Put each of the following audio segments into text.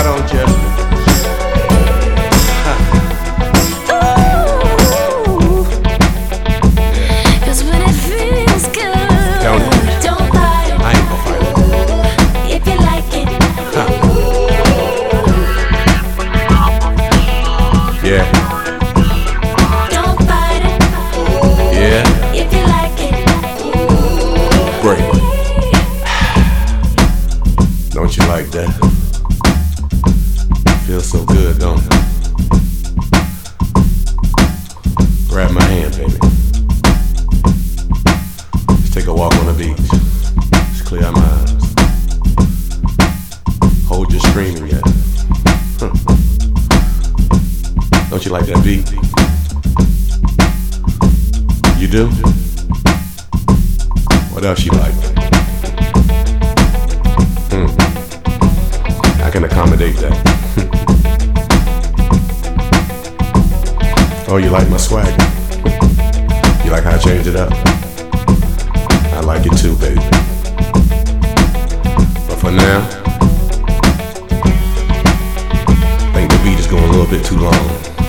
Why don't you? Cause when it feels good, don't fight it. I ain't gonna fight it. If you like it, Yeah, don't fight it. yeah, If you like it, great. Don't you like that? Feels so good, don't it? Grab my hand, baby. Let's take a walk on the beach. Let's clear our minds. Hold your screaming yet. Don't you like that beat? You do? What else you like? I can accommodate that. Oh, you like my swag? You like how I changed it up? I like it too, baby. But for now, I think the beat is going a little bit too long.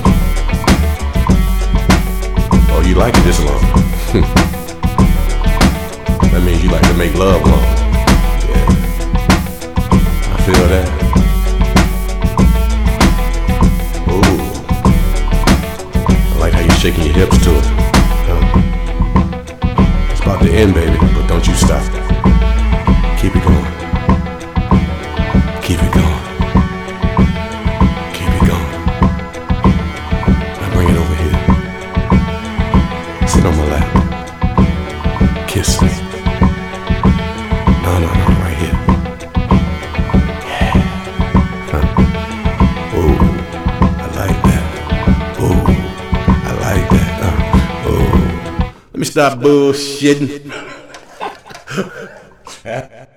Oh, you like it this long? That means you like to make love long. Yeah, I feel that. Shaking your hips to it. It's about to end, baby, but don't you stop. Keep it going. Keep it going. Keep it going. Now bring it over here. Sit on my lap. Kiss me. No, right here. Yeah. Oh, I like that. Oh. Let me stop bullshitting.